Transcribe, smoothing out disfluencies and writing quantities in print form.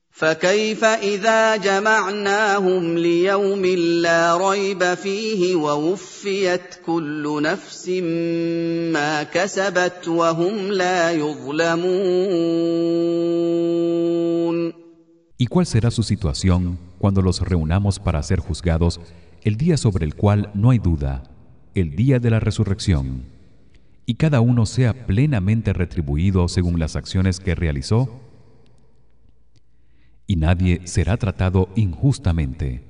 فكيف إذا جمعناهم ليوم لا ريب فيه ووفيت كل نفس ما كسبت وهم لا يظلمون. ¿Y cuál será su situación cuando los reunamos para ser juzgados el día sobre el cual no hay duda, el día de la resurrección, y cada uno sea plenamente retribuido según las acciones que realizó? Y nadie será tratado injustamente.